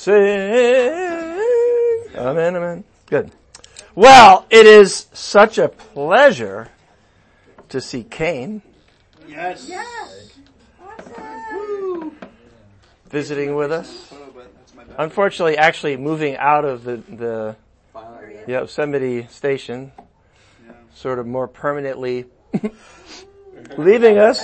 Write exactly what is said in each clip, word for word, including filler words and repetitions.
Sing. Amen, amen. Good. Well, it is such a pleasure to see Cain. Yes. Yes. Awesome. Visiting with us. Unfortunately, actually moving out of the, the Yosemite station, sort of more permanently leaving us.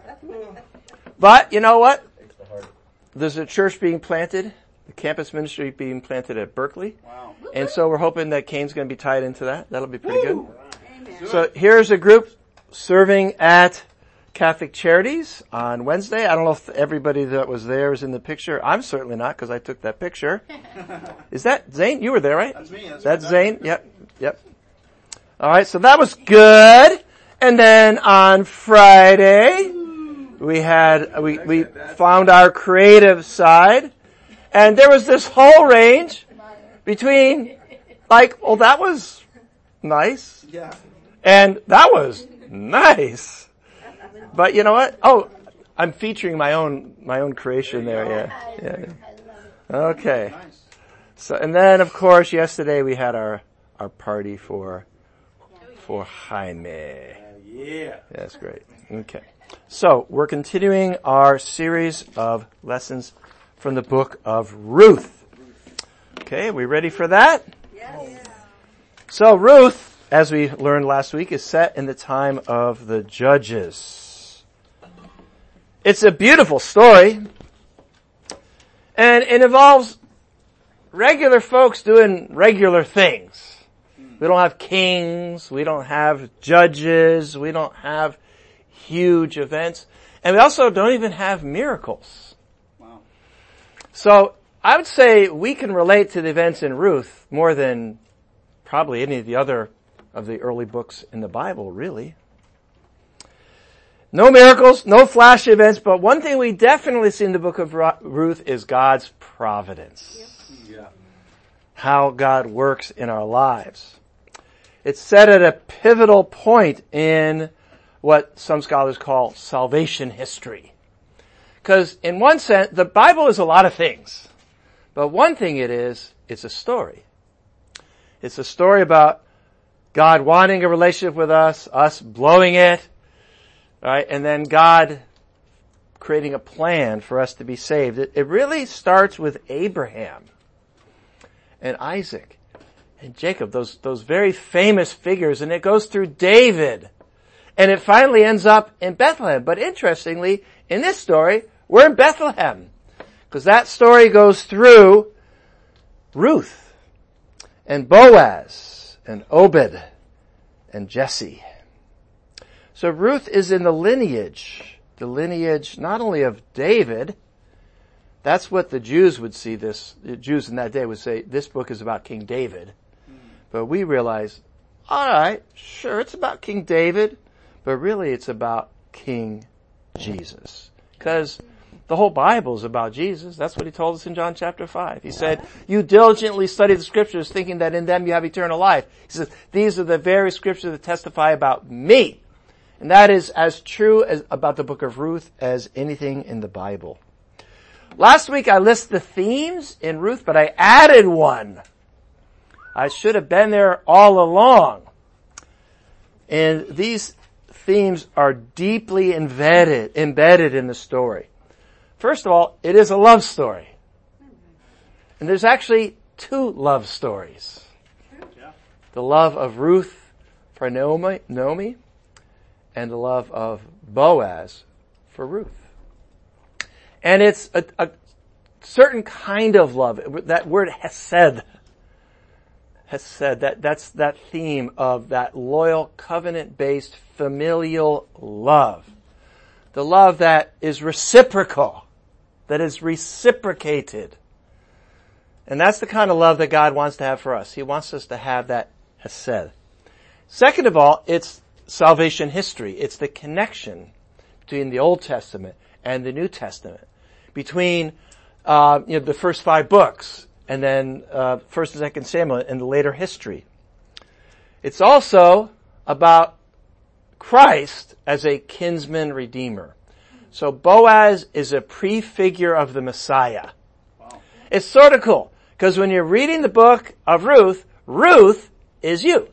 But you know what? There's a church being planted, the campus ministry being planted at Berkeley. Wow. And so we're hoping that Cain's going to be tied into that. That'll be pretty good. Amen. So here's a group serving at Catholic Charities on Wednesday. I don't know if everybody that was there is in the picture. I'm certainly not because I took that picture. Is that Zane? You were there, right? That's me. That's, That's Zane? Yep. Yep. All right. So that was good. And then on Friday, we had, we, we found our creative side. And there was this whole range between like, oh, that was nice. Yeah. And that was nice. But you know what? Oh, I'm featuring my own, my own creation there. Yeah. Yeah. Okay. So, and then of course yesterday we had our, our party for, for Jaime. Yeah. That's great. Okay. So we're continuing our series of lessons from the book of Ruth. Okay. Are we ready for that? Yes. So Ruth, as we learned last week, is set in the time of the Judges. It's a beautiful story, and it involves regular folks doing regular things. We don't have kings, we don't have judges, we don't have huge events, and we also don't even have miracles. Wow. So I would say we can relate to the events in Ruth more than probably any of the other of the early books in the Bible, really. No miracles, no flash events, but one thing we definitely see in the book of Ruth is God's providence. Yeah. How God works in our lives. It's set at a pivotal point in what some scholars call salvation history. Because in one sense, the Bible is a lot of things. But one thing it is, it's a story. It's a story about God wanting a relationship with us, us blowing it, right? And then God creating a plan for us to be saved. It, it really starts with Abraham and Isaac and Jacob, those, those very famous figures, and it goes through David. And it finally ends up in Bethlehem. But interestingly, in this story, we're in Bethlehem. Because that story goes through Ruth and Boaz and Obed and Jesse. So Ruth is in the lineage, the lineage not only of David, that's what the Jews would see this, the Jews in that day would say, this book is about King David. But we realize, alright, sure, it's about King David, but really it's about King Jesus. Because the whole Bible is about Jesus. That's what he told us in John chapter five. He said, you diligently study the scriptures thinking that in them you have eternal life. He says, these are the very scriptures that testify about me. And that is as true as about the book of Ruth as anything in the Bible. Last week I listed the themes in Ruth, but I added one. I should have been there all along. And these themes are deeply embedded, embedded in the story. First of all, it is a love story. And there's actually two love stories. The love of Ruth for Naomi, Naomi and the love of Boaz for Ruth. And it's a, a certain kind of love. That word hesed. Hesed, that, that's that theme of that loyal, covenant-based, familial love. The love that is reciprocal, that is reciprocated. And that's the kind of love that God wants to have for us. He wants us to have that hesed. Second of all, it's salvation history. It's the connection between the Old Testament and the New Testament. Between, uh, you know, the first five books and then, uh, First and Second Samuel and the later history. It's also about Christ as a kinsman redeemer. So Boaz is a prefigure of the Messiah. Wow. It's sort of cool, because when you're reading the book of Ruth, Ruth is you.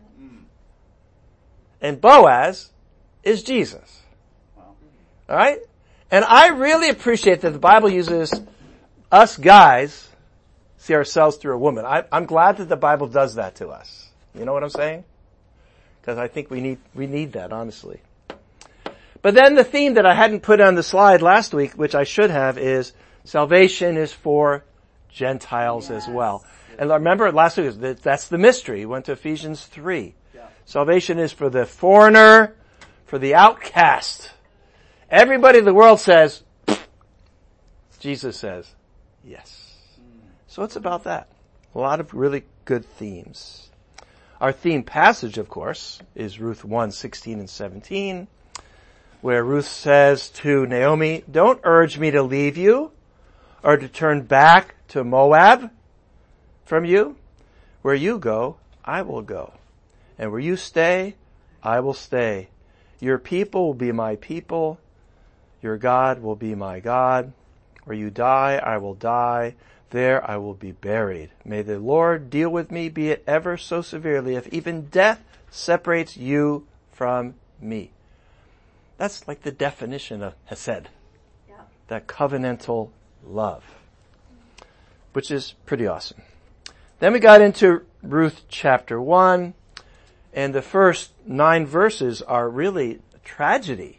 And Boaz is Jesus. Alright? And I really appreciate that the Bible uses us guys see ourselves through a woman. I, I'm glad that the Bible does that to us. You know what I'm saying? Because I think we need, we need that, honestly. But then the theme that I hadn't put on the slide last week, which I should have, is salvation is for Gentiles yes. as well. And remember last week, that's the mystery. We went to Ephesians three. Yeah. Salvation is for the foreigner, for the outcast. Everybody in the world says, Jesus says, yes. So it's about that. A lot of really good themes. Our theme passage, of course, is Ruth one, sixteen and seventeen, where Ruth says to Naomi, don't urge me to leave you or to turn back to Moab from you. Where you go, I will go. And where you stay, I will stay. Your people will be my people. Your God will be my God. Where you die, I will die. There I will be buried. May the Lord deal with me, be it ever so severely, if even death separates you from me. That's like the definition of Hesed. Yeah. That covenantal love. Which is pretty awesome. Then we got into Ruth chapter one, and the first nine verses are really a tragedy.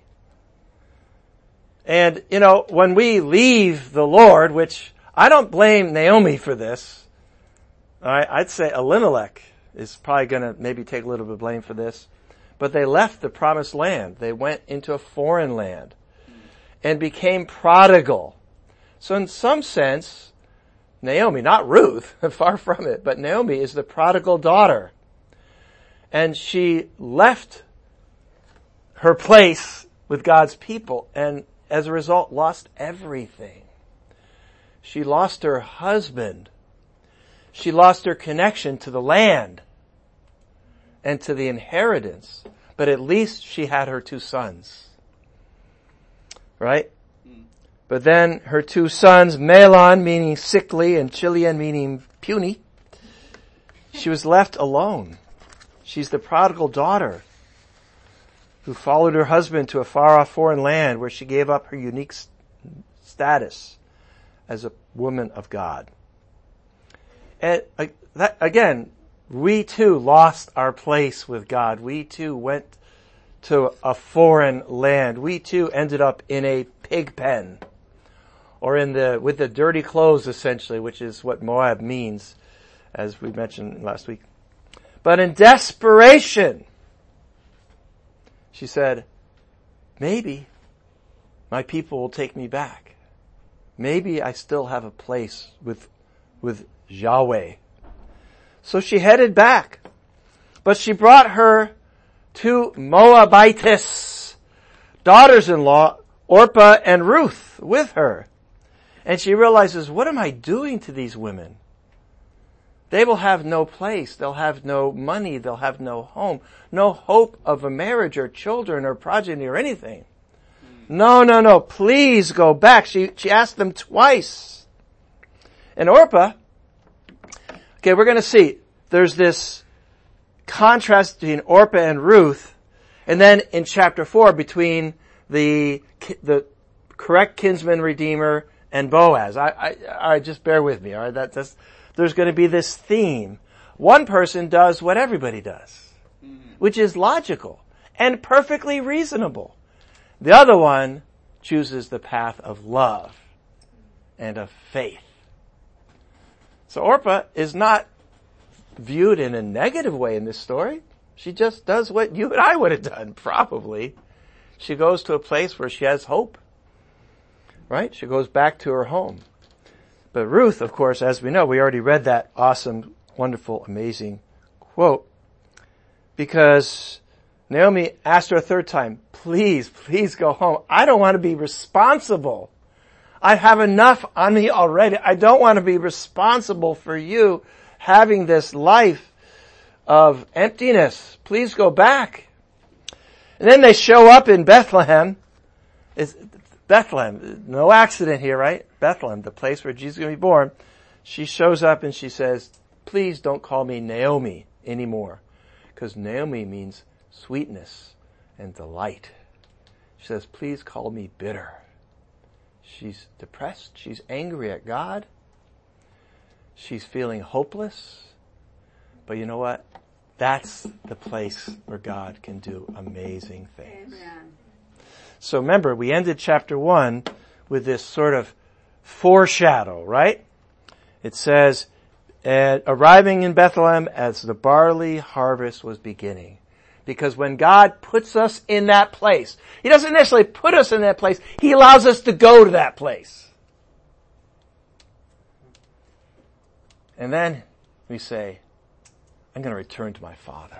And, you know, when we leave the Lord, which I don't blame Naomi for this. I, I'd say Elimelech is probably going to maybe take a little bit of blame for this. But they left the promised land. They went into a foreign land and became prodigal. So in some sense, Naomi, not Ruth, far from it, but Naomi is the prodigal daughter. And she left her place with God's people and as a result lost everything. She lost her husband. She lost her connection to the land and to the inheritance. But at least she had her two sons. Right? Mm. But then her two sons, Mahlon meaning sickly and Chilion meaning puny, she was left alone. She's the prodigal daughter who followed her husband to a far-off foreign land where she gave up her unique status as a woman of God. And uh, that, again, we too lost our place with God. We too went to a foreign land. We too ended up in a pig pen. Or in the, with the dirty clothes essentially, which is what Moab means, as we mentioned last week. But in desperation, she said, maybe my people will take me back. Maybe I still have a place with, with Yahweh. So she headed back. But she brought her two Moabites, daughters-in-law, Orpah and Ruth, with her. And she realizes, what am I doing to these women? They will have no place. They'll have no money. They'll have no home. No hope of a marriage or children or progeny or anything. No, no, no. Please go back. She, she asked them twice. And Orpah, okay, we're going to see. There's this contrast between Orpah and Ruth. And then in chapter four between the, the correct kinsman redeemer and Boaz. I, I, I just bear with me. All right. That, that's, there's going to be this theme. One person does what everybody does, which is logical and perfectly reasonable. The other one chooses the path of love and of faith. So Orpah is not viewed in a negative way in this story. She just does what you and I would have done, probably. She goes to a place where she has hope. Right? She goes back to her home. But Ruth, of course, as we know, we already read that awesome, wonderful, amazing quote. Because Naomi asked her a third time, please, please go home. I don't want to be responsible. I have enough on me already. I don't want to be responsible for you having this life of emptiness. Please go back. And then they show up in Bethlehem. It's Bethlehem. No accident here, right? Bethlehem, the place where Jesus is going to be born, she shows up and she says, please don't call me Naomi anymore. Because Naomi means sweetness and delight. She says, please call me bitter. She's depressed. She's angry at God. She's feeling hopeless. But you know what? That's the place where God can do amazing things. Amen. So remember, we ended chapter one with this sort of foreshadow, right? It says, uh, arriving in Bethlehem as the barley harvest was beginning. Because when God puts us in that place, He doesn't necessarily put us in that place, He allows us to go to that place. And then we say, I'm going to return to my Father.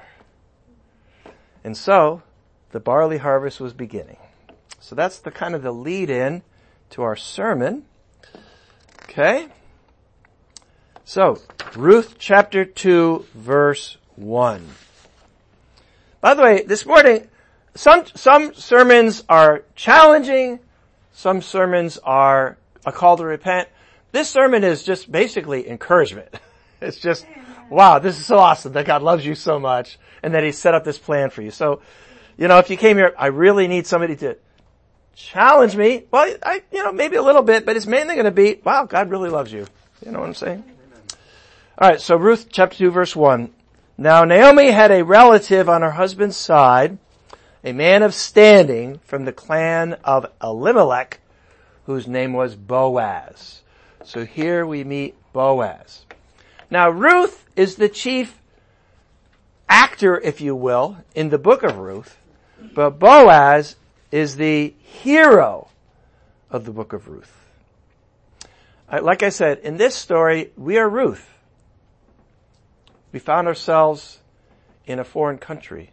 And so, the barley harvest was beginning. So that's the kind of the lead in to our sermon. Okay? So, Ruth chapter two, verse one. By the way, this morning, some, some sermons are challenging, some sermons are a call to repent. This sermon is just basically encouragement. It's just, wow, this is so awesome that God loves you so much and that He set up this plan for you. So, you know, if you came here, I really need somebody to challenge me. Well, I, you know, maybe a little bit, but it's mainly going to be, wow, God really loves you. You know what I'm saying? All right, so Ruth chapter two, verse one. Now Naomi had a relative on her husband's side, a man of standing from the clan of Elimelech, whose name was Boaz. So here we meet Boaz. Now Ruth is the chief actor, if you will, in the book of Ruth, but Boaz is the hero of the book of Ruth. Like I said, in this story, we are Ruth. We found ourselves in a foreign country.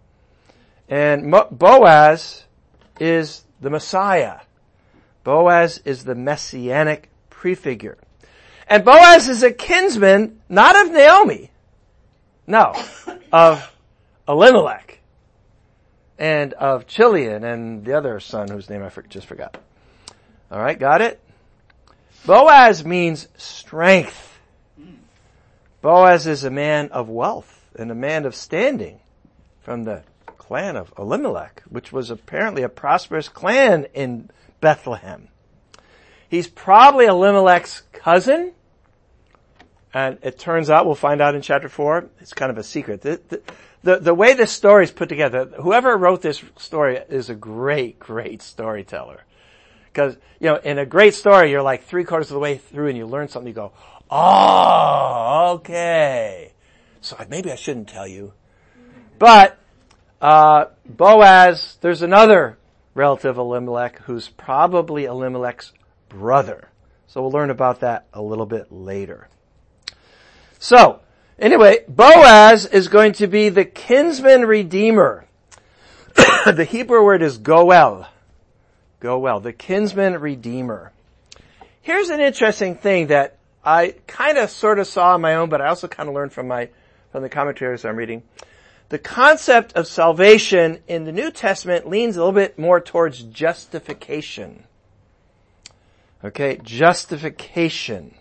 And Boaz is the Messiah. Boaz is the messianic prefigure. And Boaz is a kinsman, not of Naomi, no, of Elimelech and of Chilion and the other son whose name I just forgot. All right, got it? Boaz means strength. Boaz is a man of wealth and a man of standing from the clan of Elimelech, which was apparently a prosperous clan in Bethlehem. He's probably Elimelech's cousin, and it turns out, we'll find out in chapter four, it's kind of a secret. The, the, the, the way this story is put together, whoever wrote this story is a great, great storyteller. Because, you know, in a great story, you're like three quarters of the way through and you learn something, you go, oh, okay. So maybe I shouldn't tell you. But, uh, Boaz, there's another relative of Elimelech who's probably Elimelech's brother. So we'll learn about that a little bit later. So, anyway, Boaz is going to be the kinsman redeemer. The Hebrew word is goel. Goel, the kinsman redeemer. Here's an interesting thing that I kind of sort of saw on my own, but I also kind of learned from my, from the commentaries I'm reading. The concept of salvation in the New Testament leans a little bit more towards justification. Okay, justification.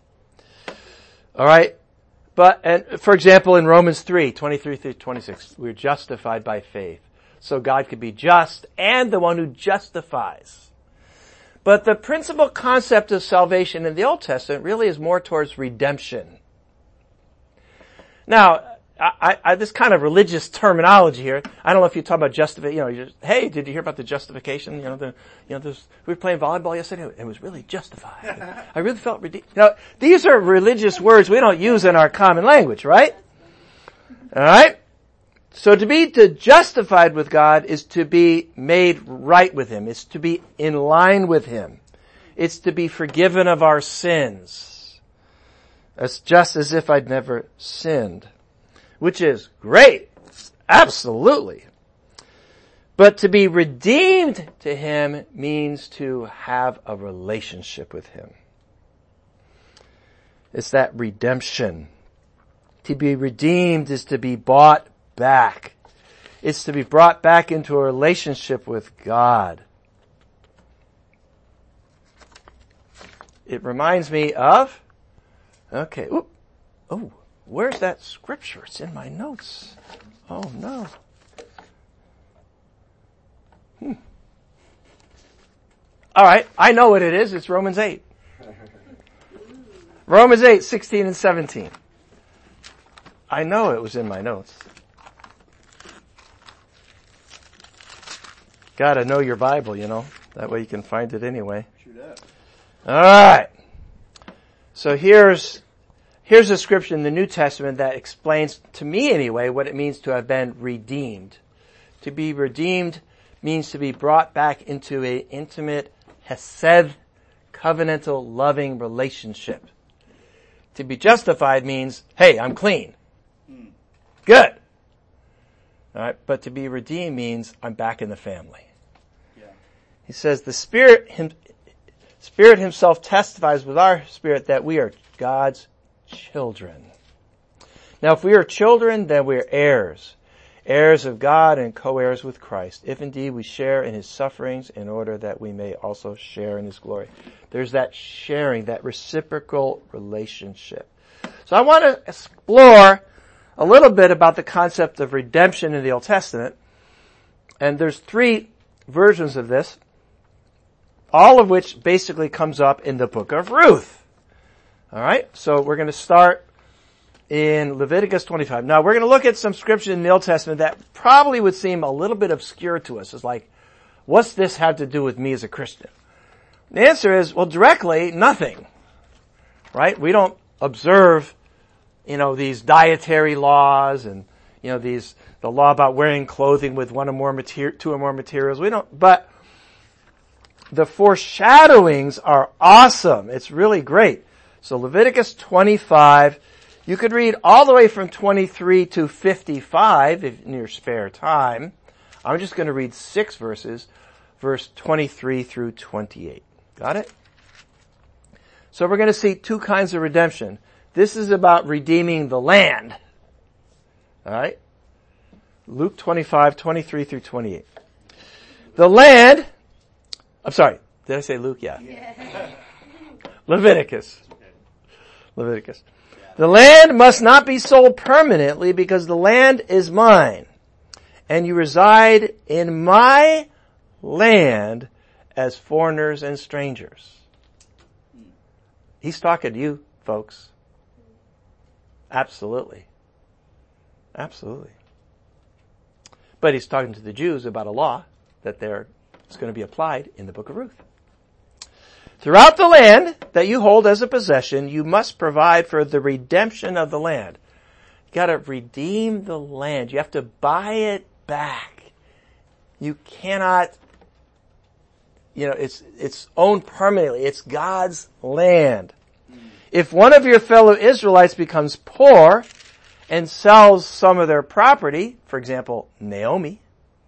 Alright? But, and for example, in Romans three, twenty-three through twenty-six, we're justified by faith. So God could be just and the one who justifies. But the principal concept of salvation in the Old Testament really is more towards redemption. Now, I, I, this kind of religious terminology here, I don't know if you talk about justification, you know, you're just, hey, did you hear about the justification? You know, the, you know, this, we were playing volleyball yesterday, and it was really justified. I really felt redeemed. You know, these are religious words we don't use in our common language, right? Alright? So to be to justified with God is to be made right with Him. It's to be in line with Him. It's to be forgiven of our sins. It's just as if I'd never sinned. Which is great. Absolutely. But to be redeemed to Him means to have a relationship with Him. It's that redemption. To be redeemed is to be bought back. It's to be brought back into a relationship with God. it reminds me of, okay, oop, oh, where's that scripture? It's in my notes. Oh no. Hmm. All right, I know what it is. It's Romans eight. Romans eight, sixteen and seventeen. I know it was in my notes. Gotta know your Bible, you know. That way you can find it anyway. All right. So here's, here's a scripture in the New Testament that explains, to me anyway, what it means to have been redeemed. To be redeemed means to be brought back into an intimate, hesed, covenantal, loving relationship. To be justified means, hey, I'm clean. Good. All right. But to be redeemed means I'm back in the family. Yeah. He says the Spirit, him, Spirit himself testifies with our spirit that we are God's children. Now, if we are children, then we are heirs. Heirs of God and co-heirs with Christ, if indeed we share in his sufferings in order that we may also share in his glory. There's that sharing, that reciprocal relationship. So I want to explore a little bit about the concept of redemption in the Old Testament. And there's three versions of this, all of which basically comes up in the book of Ruth. All right, so we're going to start in Leviticus twenty-five. Now, we're going to look at some scripture in the Old Testament that probably would seem a little bit obscure to us. It's like, what's this have to do with me as a Christian? The answer is, well, directly, nothing. Right? We don't observe, you know, these dietary laws and, you know, these, the law about wearing clothing with one or more material, two or more materials. We don't, but the foreshadowings are awesome. It's really great. So Leviticus twenty-five, you could read all the way from twenty-three to fifty-five if in your spare time. I'm just going to read six verses, verse twenty-three through twenty-eight. Got it? So we're going to see two kinds of redemption. This is about redeeming the land. All right? Luke twenty-five, twenty-three through twenty-eight. The land, I'm sorry, did I say Luke? Yeah. yeah. Leviticus. Leviticus. The land must not be sold permanently because the land is mine, and you reside in my land as foreigners and strangers. He's talking to you, folks. Absolutely. Absolutely. But he's talking to the Jews about a law that there is going to be applied in the book of Ruth. Throughout the land that you hold as a possession, you must provide for the redemption of the land. You got to redeem the land. You have to buy it back. You cannot, you know, it's it's owned permanently. It's God's land. If one of your fellow Israelites becomes poor and sells some of their property, for example, Naomi,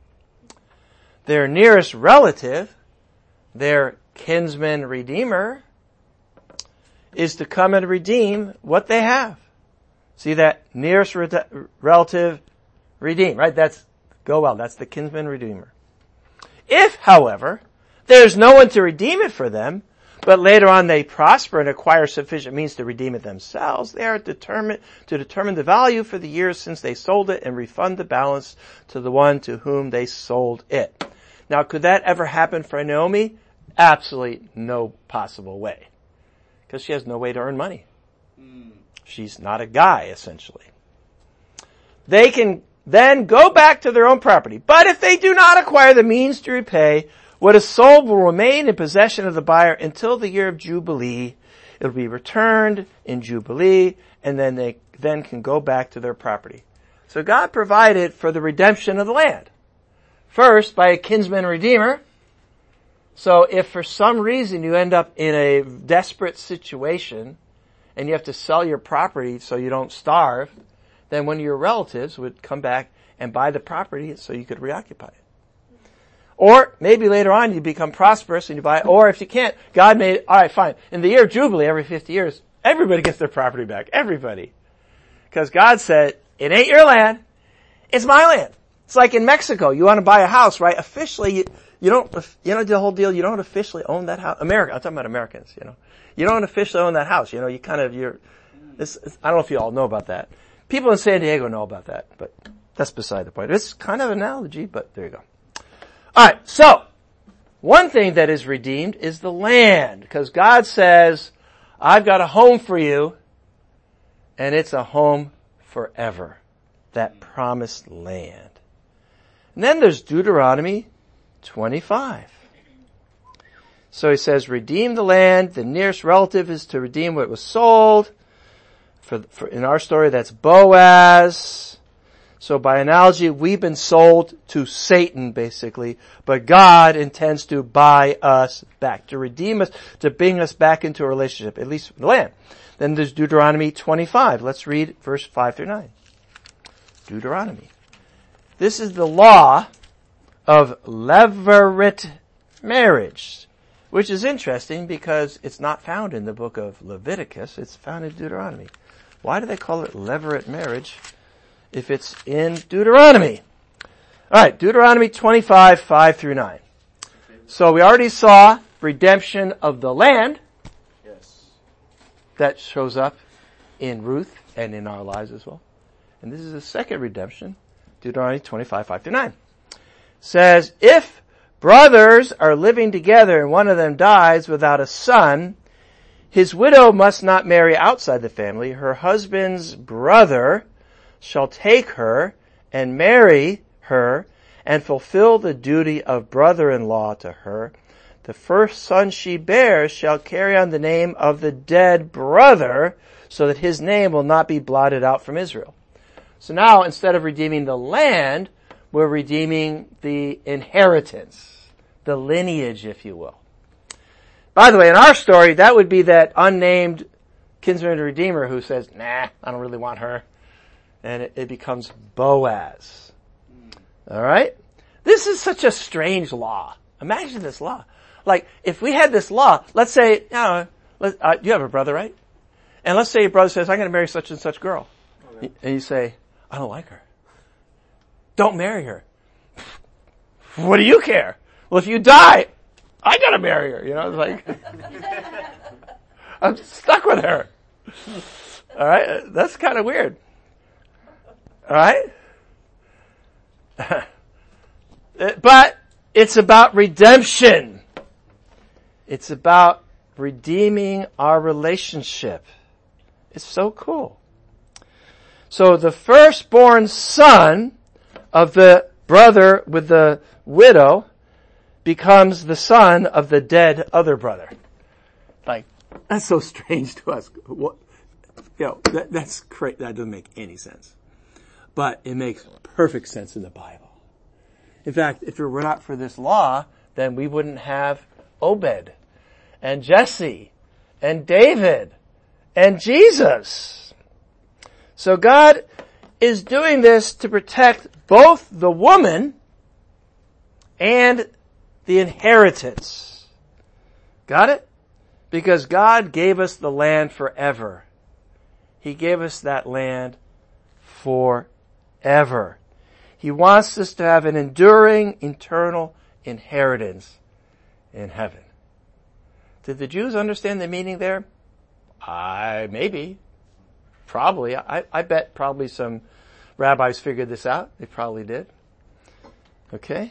their nearest relative, their kinsman redeemer, is to come and redeem what they have. See that? Nearest re- relative redeem, right? That's, go well, that's the kinsman redeemer. If, however, there's no one to redeem it for them, but later on they prosper and acquire sufficient means to redeem it themselves, they are determined to determine the value for the years since they sold it and refund the balance to the one to whom they sold it. Now, could that ever happen for Naomi? Absolutely no possible way. Because she has no way to earn money. Mm. She's not a guy, essentially. They can then go back to their own property. But if they do not acquire the means to repay, what is sold will remain in possession of the buyer until the year of Jubilee. It will be returned in Jubilee, and then they then can go back to their property. So God provided for the redemption of the land. First, by a kinsman redeemer. So if for some reason you end up in a desperate situation and you have to sell your property so you don't starve, then one of your relatives would come back and buy the property so you could reoccupy it. Or maybe later on you become prosperous and you buy, or if you can't, God made, alright, fine. In the year of Jubilee, every fifty years, everybody gets their property back. Everybody. Because God said, it ain't your land, it's my land. It's like in Mexico, you want to buy a house, right? Officially, you, You don't, you know the whole deal, you don't officially own that house. America, I'm talking about Americans, you know. You don't officially own that house. You know, you kind of, you're, it's, it's, I don't know if you all know about that. People in San Diego know about that, but that's beside the point. It's kind of an analogy, but there you go. Alright, so, one thing that is redeemed is the land, because God says, I've got a home for you, and it's a home forever. That promised land. And then there's Deuteronomy twenty-five. So he says, redeem the land. The nearest relative is to redeem what was sold. For, for in our story, that's Boaz. So by analogy, we've been sold to Satan, basically. But God intends to buy us back, to redeem us, to bring us back into a relationship, at least the land. Then there's Deuteronomy twenty-five. Let's read verse five through nine. Deuteronomy. This is the law of levirate marriage, which is interesting because it's not found in the book of Leviticus. It's found in Deuteronomy. Why do they call it levirate marriage if it's in Deuteronomy? All right, Deuteronomy twenty-five, five through nine. So we already saw redemption of the land. Yes. That shows up in Ruth and in our lives as well. And this is the second redemption, Deuteronomy twenty-five, five through nine. Says, if brothers are living together and one of them dies without a son, his widow must not marry outside the family. Her husband's brother shall take her and marry her and fulfill the duty of brother-in-law to her. The first son she bears shall carry on the name of the dead brother, so that his name will not be blotted out from Israel. So now, instead of redeeming the land, we're redeeming the inheritance, the lineage, if you will. By the way, in our story, that would be that unnamed kinsman redeemer who says, nah, I don't really want her. And it, it becomes Boaz. Alright? This is such a strange law. Imagine this law. Like, if we had this law, let's say, you know, let, uh, you have a brother, right? And let's say your brother says, I'm going to marry such and such girl. Okay. And you say, I don't like her. Don't marry her. What do you care? Well, if you die, I gotta marry her. You know, it's like, I'm stuck with her. Alright? That's kind of weird. Alright? But it's about redemption. It's about redeeming our relationship. It's so cool. So the firstborn son of the brother with the widow becomes the son of the dead other brother. Like, that's so strange to us. What, you know, that, that's crazy. That doesn't make any sense. But it makes perfect sense in the Bible. In fact, if it were not for this law, then we wouldn't have Obed and Jesse and David and Jesus. So God is doing this to protect both the woman and the inheritance. Got it? Because God gave us the land forever. He gave us that land forever. He wants us to have an enduring, eternal inheritance in heaven. Did the Jews understand the meaning there? I, maybe. Probably. I, I bet probably some rabbis figured this out. They probably did. Okay.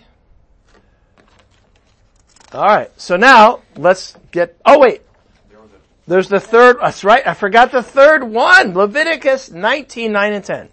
Alright. So now, let's get, oh wait. There's the third, that's right, I forgot the third one. Leviticus nineteen, nine and ten.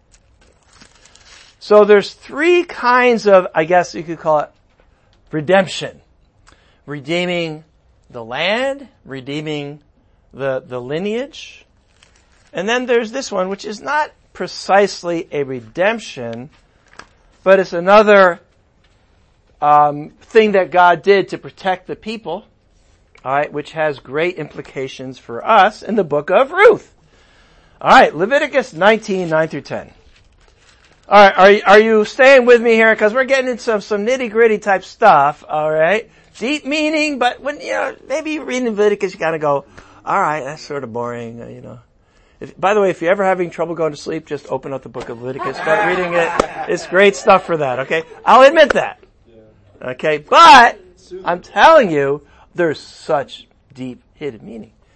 So there's three kinds of, I guess you could call it, redemption. Redeeming the land, redeeming the, the lineage. And then there's this one, which is not precisely a redemption, but it's another um, thing that God did to protect the people, all right, which has great implications for us in the book of Ruth. All right, Leviticus nineteen, nine through ten. All right, are you, are you staying with me here? Because we're getting into some, some nitty gritty type stuff. All right, deep meaning, but when you know maybe you're reading Leviticus, you kind of go, all right, that's sort of boring, uh, you know. If, by the way, if you're ever having trouble going to sleep, just open up the book of Leviticus, start reading it. It's great stuff for that. Okay, I'll admit that. Okay, but I'm telling you, there's such deep hidden meaning.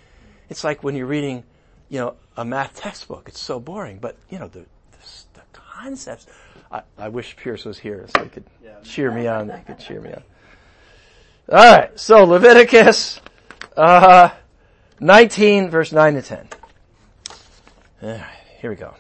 It's like when you're reading, you know, a math textbook. It's so boring, but you know, the, the, the concepts. I, I wish Pierce was here so he could yeah. cheer me on. He could cheer me on. All right. So Leviticus, uh, nineteen verse nine to ten. All right. Here we go.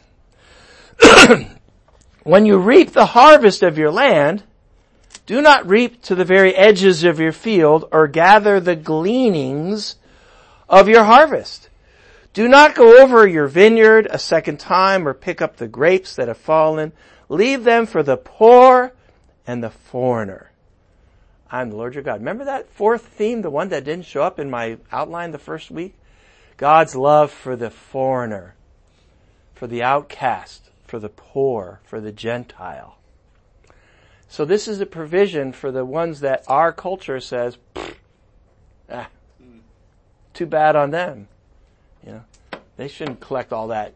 When you reap the harvest of your land, do not reap to the very edges of your field or gather the gleanings of your harvest. Do not go over your vineyard a second time or pick up the grapes that have fallen. Leave them for the poor and the foreigner. I'm the Lord your God. Remember that fourth theme, the one that didn't show up in my outline the first week? God's love for the foreigner, for the outcast, for the poor, for the Gentile. So this is a provision for the ones that our culture says, ah, too bad on them. You know, they shouldn't collect all that,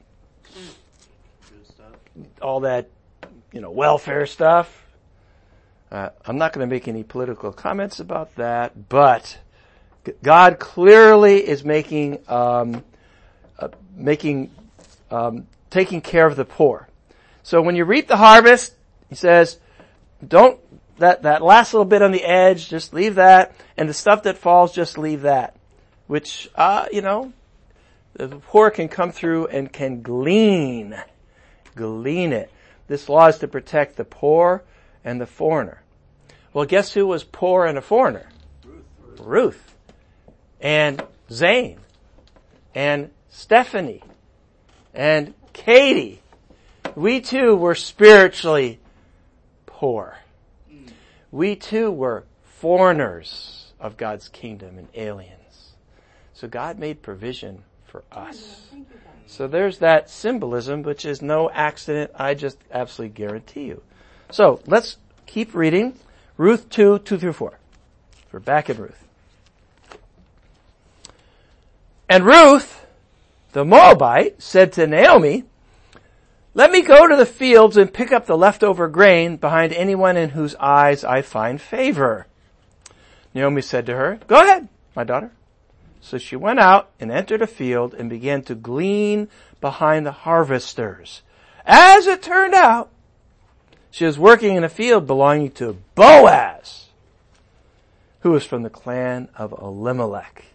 all that, you know, welfare stuff. Uh, I'm not going to make any political comments about that, but God clearly is making, um, uh, making, um, taking care of the poor. So when you reap the harvest, he says, don't, that, that last little bit on the edge, just leave that, and the stuff that falls, just leave that. Which, uh, you know, the poor can come through and can glean, glean it. This law is to protect the poor and the foreigner. Well, guess who was poor and a foreigner? Ruth. Ruth. And Zane. And Stephanie. And Katie. We too were spiritually poor. We too were foreigners of God's kingdom and aliens. So God made provision for us. So there's that symbolism, which is no accident. I just absolutely guarantee you. So let's keep reading. Ruth two, two through four. We're back in Ruth. And Ruth, the Moabite, said to Naomi, let me go to the fields and pick up the leftover grain behind anyone in whose eyes I find favor. Naomi said to her, go ahead, my daughter. So she went out and entered a field and began to glean behind the harvesters. As it turned out, she was working in a field belonging to Boaz, who was from the clan of Elimelech.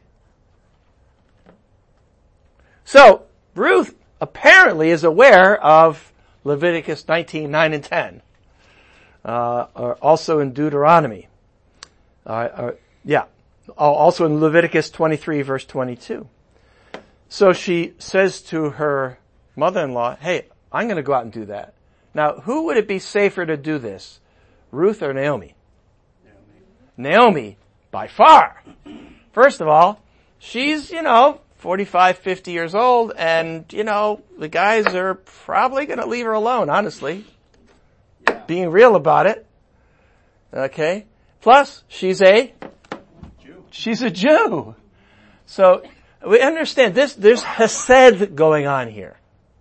So, Ruth apparently is aware of Leviticus nineteen, nine and ten. Uh, or also in Deuteronomy. Uh, uh, yeah. Also in Leviticus twenty-three verse twenty-two. So she says to her mother-in-law, hey, I'm going to go out and do that. Now, who would it be safer to do this? Ruth or Naomi? Naomi. Naomi, by far. First of all, she's, you know, forty-five, fifty years old, and, you know, the guys are probably going to leave her alone, honestly. Yeah. Being real about it. Okay? Plus, she's a Jew. She's a Jew. So, we understand this, there's hesed going on here.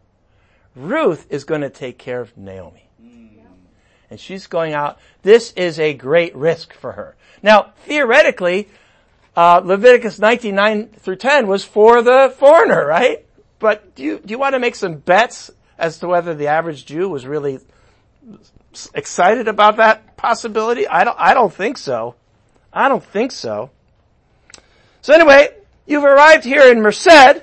Ruth is going to take care of Naomi. Mm. And she's going out. This is a great risk for her. Now, theoretically, uh, Leviticus nineteen, nine through ten was for the foreigner, right? But do you, do you want to make some bets as to whether the average Jew was really excited about that possibility? I don't, I don't think so. I don't think so. So anyway, you've arrived here in Merced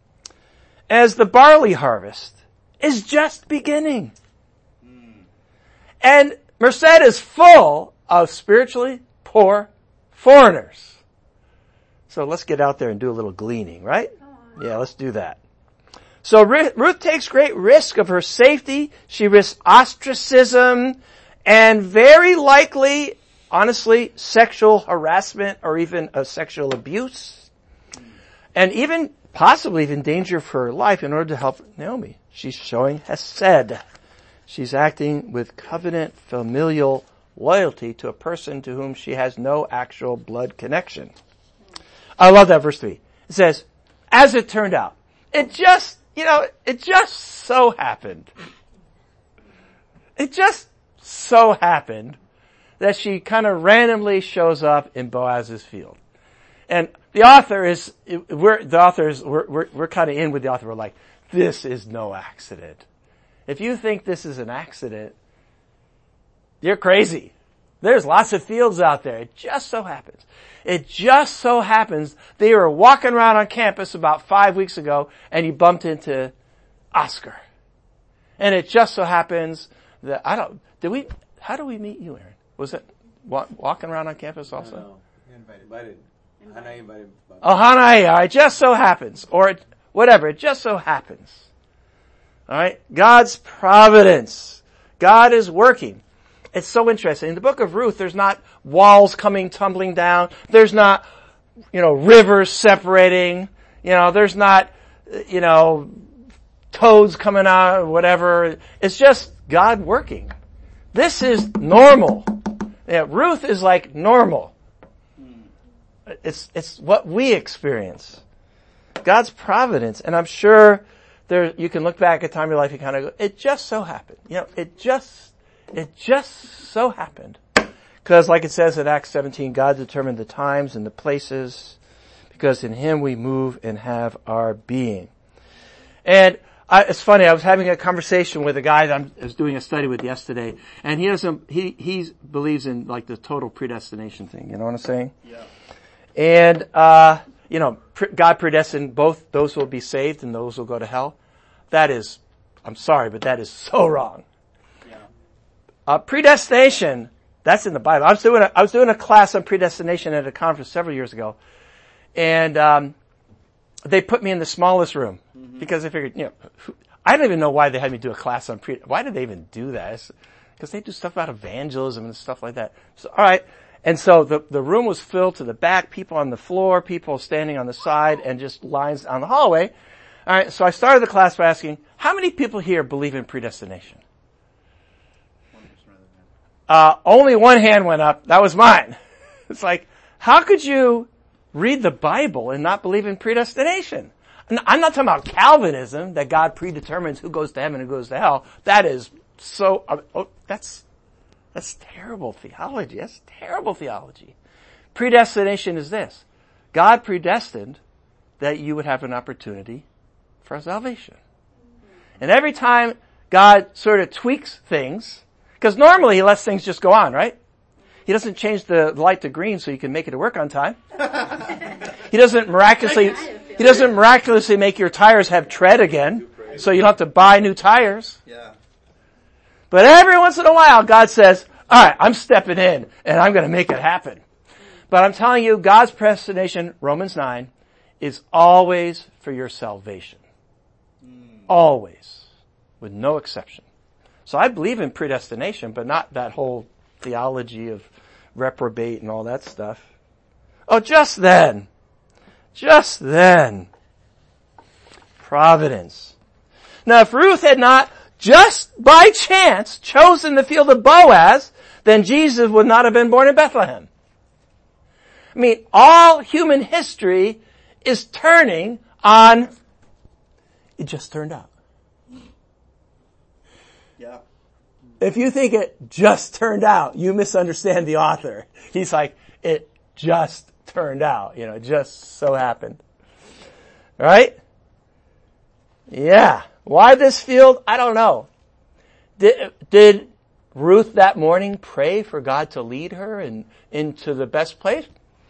as the barley harvest is just beginning. Mm. And Merced is full of spiritually poor foreigners. So let's get out there and do a little gleaning, right? Yeah, let's do that. So Ruth takes great risk of her safety. She risks ostracism and very likely, honestly, sexual harassment or even a sexual abuse. And even possibly even danger for her life in order to help Naomi. She's showing hesed. She's acting with covenant familial loyalty to a person to whom she has no actual blood connection. I love that verse three. It says, as it turned out, it just, you know, it just so happened. It just so happened that she kind of randomly shows up in Boaz's field. And the author is, we're, the author is, we're, we're, we're kind of in with the author. We're like, this is no accident. If you think this is an accident, you're crazy. There's lots of fields out there. It just so happens. It just so happens they were walking around on campus about five weeks ago and you bumped into Oscar. And it just so happens that, I don't, did we, how do we meet you, Aaron? Was it walk, walking around on campus also? No, no. Invited. Invited. Hannah invited. Oh, Hannah, it just so happens. Or it, whatever, it just so happens. Alright? God's providence. God is working. It's so interesting. In the book of Ruth, there's not walls coming tumbling down. There's not, you know, rivers separating. You know, there's not, you know, toads coming out or whatever. It's just God working. This is normal. Yeah, Ruth is like normal. It's, it's what we experience. God's providence. And I'm sure there, you can look back at time in your life and kind of go, it just so happened. You know, it just, it just so happened. Because like it says in Acts seventeen, God determined the times and the places because in Him we move and have our being. And I, it's funny, I was having a conversation with a guy that I'm, I was doing a study with yesterday, and he doesn't, he, he believes in like the total predestination thing, you know what I'm saying? Yeah. And, uh, you know, God predestined both those who will be saved and those who will go to hell. That is, I'm sorry, but that is so wrong. Yeah. Uh, predestination, that's in the Bible. I was doing a, I was doing a class on predestination at a conference several years ago. And, um, they put me in the smallest room mm-hmm. because they figured, you know, I don't even know why they had me do a class on pre, why did they even do that? Because they do stuff about evangelism and stuff like that. So, alright. And so the, the room was filled to the back, people on the floor, people standing on the side, and just lines on the hallway. Alright, so I started the class by asking, how many people here believe in predestination? Uh, only one hand went up. That was mine. It's like, how could you read the Bible and not believe in predestination? I'm not talking about Calvinism, that God predetermines who goes to heaven and who goes to hell. That is so, uh, oh, that's, that's terrible theology. That's terrible theology. Predestination is this. God predestined that you would have an opportunity for salvation. And every time God sort of tweaks things, because normally He lets things just go on, right? He doesn't change the light to green so you can make it to work on time. He doesn't miraculously, He doesn't miraculously make your tires have tread again, so you don't have to buy new tires. Yeah. But every once in a while, God says, alright, I'm stepping in, and I'm gonna make it happen. But I'm telling you, God's predestination, Romans nine, is always for your salvation. Always. With no exception. So I believe in predestination, but not that whole theology of reprobate and all that stuff. Oh, just then. Just then. Providence. Now if Ruth had not just by chance chosen the field of Boaz, then Jesus would not have been born in Bethlehem. I mean, all human history is turning on, it just turned out. Yeah. If you think it just turned out, you misunderstand the author. He's like, it just turned out. You know, it just so happened. Right? Yeah. Why this field? I don't know. Did, did Ruth that morning pray for God to lead her and into the best place?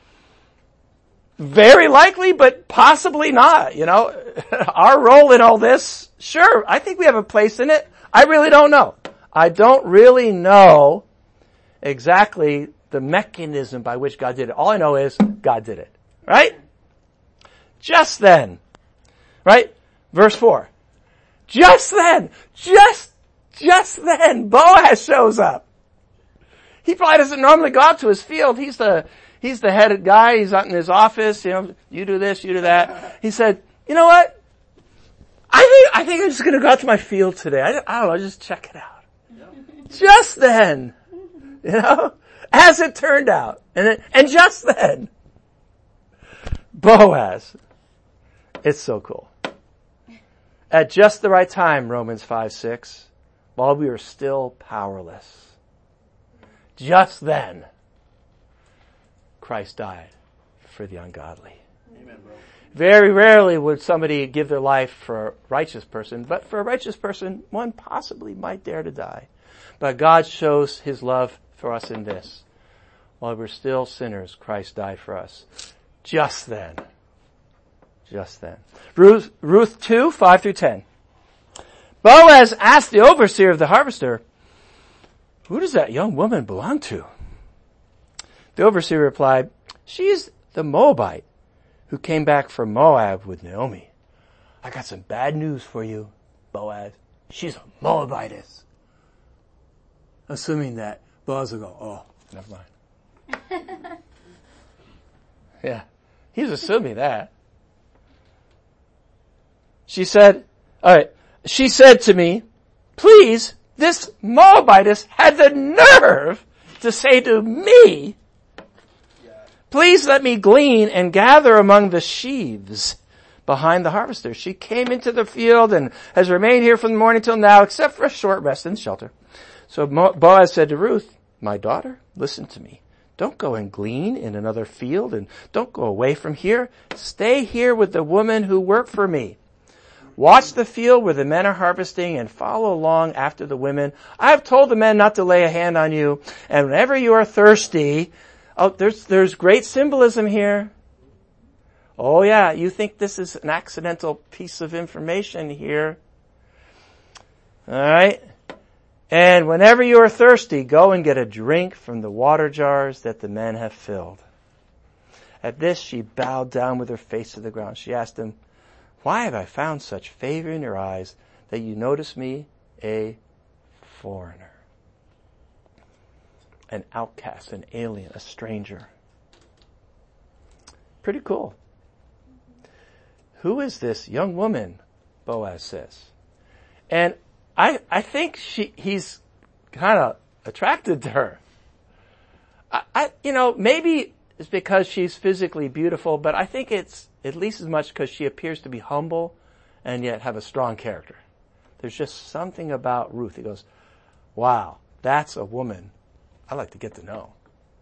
Very likely, but possibly not. You know, our role in all this, sure, I think we have a place in it. I really don't know. I don't really know exactly the mechanism by which God did it. All I know is God did it. Right? Just then. Right? Verse four. Just then. Just, just then. Boaz shows up. He probably doesn't normally go out to his field. He's the, he's the head guy. He's out in his office. You know, you do this, you do that. He said, you know what? I think, I think I'm just going to go out to my field today. I, I don't know, just check it out. Just then, you know, as it turned out, and it, and just then, Boaz, it's so cool. At just the right time, Romans five six, while we were still powerless, just then, Christ died for the ungodly. Amen, bro. Very rarely would somebody give their life for a righteous person, but for a righteous person, one possibly might dare to die. But God shows his love for us in this. While we're still sinners, Christ died for us. Just then. Just then. Ruth, Ruth two, five through ten. Boaz asked the overseer of the harvester, who does that young woman belong to? The overseer replied, she is the Moabite who came back from Moab with Naomi. I got some bad news for you, Boaz. She's a Moabitess. Assuming that Boaz will go, oh, never mind. Yeah, he's assuming that. She said, all right, she said to me, please, this Moabitess had the nerve to say to me, please let me glean and gather among the sheaves behind the harvester. She came into the field and has remained here from the morning till now, except for a short rest in shelter. So Boaz said to Ruth, my daughter, listen to me. Don't go and glean in another field and don't go away from here. Stay here with the woman who worked for me. Watch the field where the men are harvesting and follow along after the women. I have told the men not to lay a hand on you, and whenever you are thirsty, oh, there's, there's great symbolism here. Oh yeah, you think this is an accidental piece of information here. Alright? And whenever you are thirsty, go and get a drink from the water jars that the men have filled. At this, she bowed down with her face to the ground. She asked him, why have I found such favor in your eyes that you notice me a foreigner? An outcast, an alien, a stranger. Pretty cool. Who is this young woman? Boaz says. And I, I think she, he's kind of attracted to her. I, I, you know, maybe it's because she's physically beautiful, but I think it's at least as much because she appears to be humble and yet have a strong character. There's just something about Ruth. He goes, wow, that's a woman I'd like to get to know.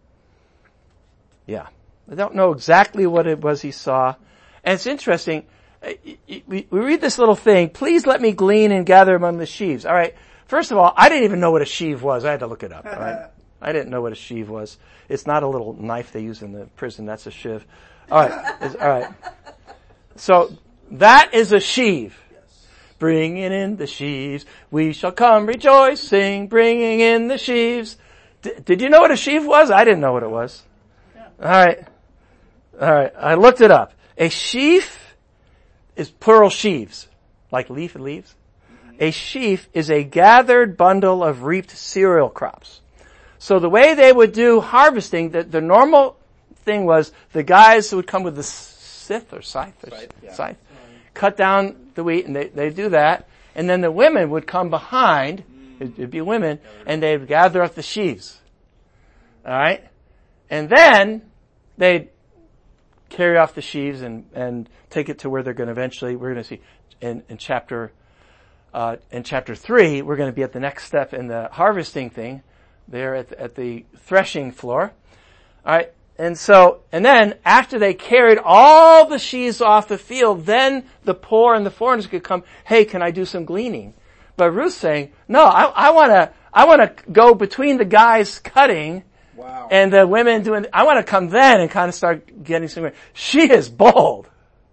Yeah. I don't know exactly what it was he saw. And it's interesting. We read this little thing, please let me glean and gather among the sheaves. All right. First of all, I didn't even know what a sheave was. I had to look it up. All right. I didn't know what a sheave was. It's not a little knife they use in the prison. That's a shiv. All right. It's, all right. So that is a sheave. Bringing in the sheaves, we shall come rejoicing, bringing in the sheaves. D- did you know what a sheaf was? I didn't know what it was. All right. All right. I looked it up. A sheaf is plural sheaves, like leaf and leaves. A sheaf is a gathered bundle of reaped cereal crops. So the way they would do harvesting, the, the normal thing was the guys would come with the scythe or scythe, or Scythe, yeah. scythe cut down the wheat, and they they do that, and then the women would come behind. It'd, it'd be women, and they'd gather up the sheaves. All right, and then they'd carry off the sheaves and and take it to where they're going to eventually. We're going to see in in chapter uh in chapter three. We're going to be at the next step in the harvesting thing. There at the, at the threshing floor. All right. And so, and then after they carried all the sheaves off the field, then the poor and the foreigners could come, hey, can I do some gleaning? But Ruth's saying, no, I, I want to, I want to go between the guys cutting wow. and the women doing, I want to come then and kind of start getting some. She is bold.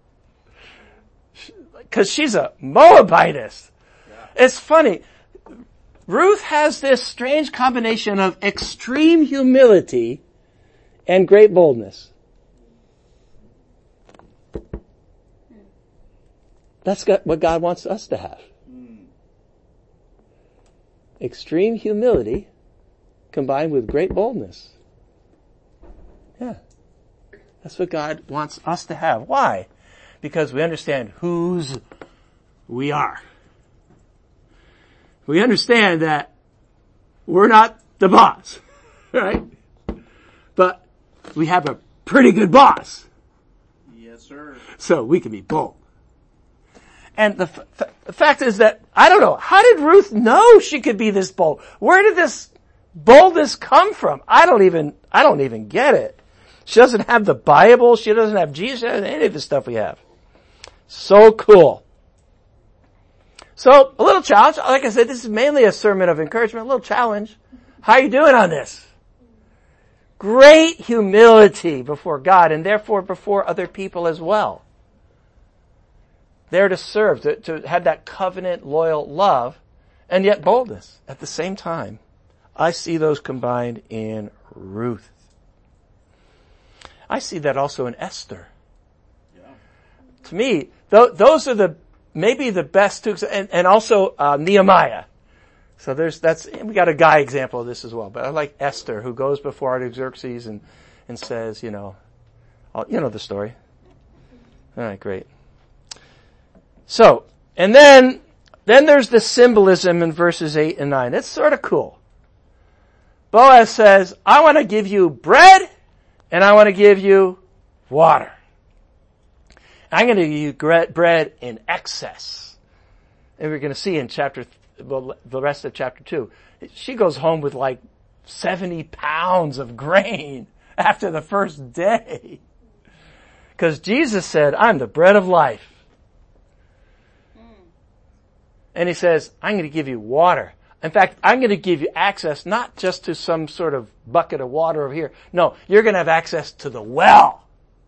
Because she's a Moabitess. Yeah. It's funny. Ruth has this strange combination of extreme humility and great boldness. That's what God wants us to have. Extreme humility combined with great boldness. Yeah. That's what God wants us to have. Why? Because we understand whose we are. We understand that we're not the boss, right? But we have a pretty good boss. Yes, sir. So we can be bold. And the, f- the fact is that, I don't know, how did Ruth know she could be this bold? Where did this boldness come from? I don't even, I don't even get it. She doesn't have the Bible. She doesn't have Jesus. She doesn't have any of the stuff we have. So cool. So, a little challenge. Like I said, this is mainly a sermon of encouragement. A little challenge. How are you doing on this? Great humility before God and therefore before other people as well. There to serve, to, to have that covenant, loyal love, and yet boldness at the same time. I see those combined in Ruth. I see that also in Esther. Yeah. To me, th- those are the maybe the best two, and, and also uh, Nehemiah. So there's that's we got a guy example of this as well. But I like Esther, who goes before Artaxerxes and and says, you know, I'll, you know the story. All right, great. So and then then there's the symbolism in verses eight and nine. It's sort of cool. Boaz says, I want to give you bread and I want to give you water. I'm going to give you bread in excess. And we're going to see in chapter, well, the rest of chapter two, she goes home with like seventy pounds of grain after the first day. Because Jesus said, I'm the bread of life. And he says, I'm going to give you water. In fact, I'm going to give you access not just to some sort of bucket of water over here. No, you're going to have access to the well.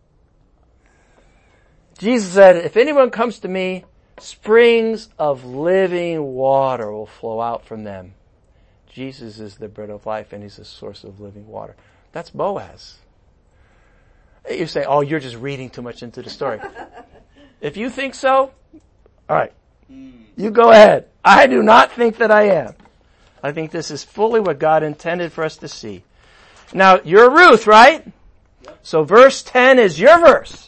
Jesus said, if anyone comes to me, springs of living water will flow out from them. Jesus is the bread of life and he's the source of living water. That's Boaz. You say, oh, you're just reading too much into the story. If you think so, all right. You go ahead. I do not think that I am. I think this is fully what God intended for us to see. Now, you're Ruth, right? Yep. So verse ten is your verse.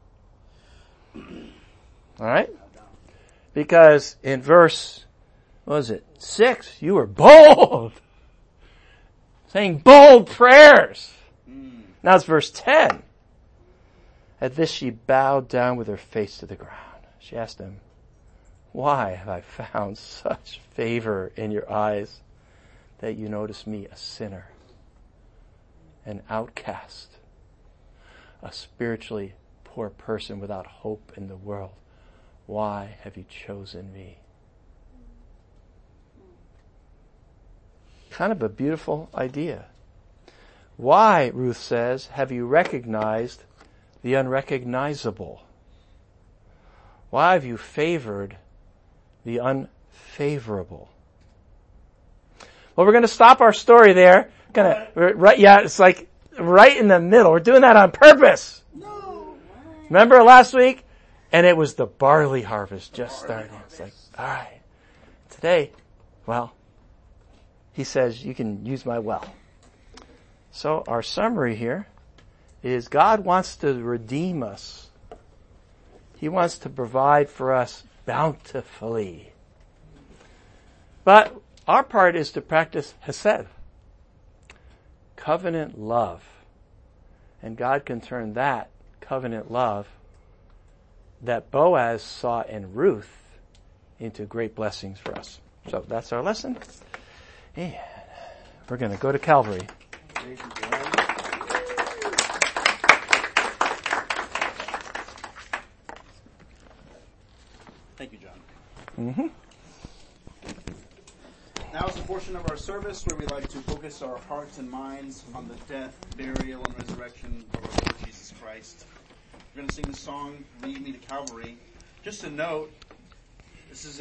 All right? Because in verse, what was it, six, you were bold. Saying bold prayers. Mm. Now it's verse ten. At this she bowed down with her face to the ground. She asked him, why have I found such favor in your eyes that you notice me a sinner, an outcast, a spiritually poor person without hope in the world? Why have you chosen me? Kind of a beautiful idea. Why, Ruth says, have you recognized the unrecognizable? Why have you favored the unfavorable? Well, we're going to stop our story there. Gonna, right, yeah, it's like right in the middle. We're doing that on purpose. No. Remember last week? And it was the barley harvest just starting. It's like, all right, today, well, he says you can use my well. So our summary here is God wants to redeem us. He wants to provide for us bountifully. But our part is to practice hesed, covenant love. And God can turn that covenant love that Boaz saw in Ruth into great blessings for us. So that's our lesson. And we're going to go to Calvary. Thank you, John. Mm-hmm. Now is the portion of our service where we like to focus our hearts and minds on the death, burial, and resurrection of our Lord Jesus Christ. We're going to sing the song, Lead Me to Calvary. Just a note, this is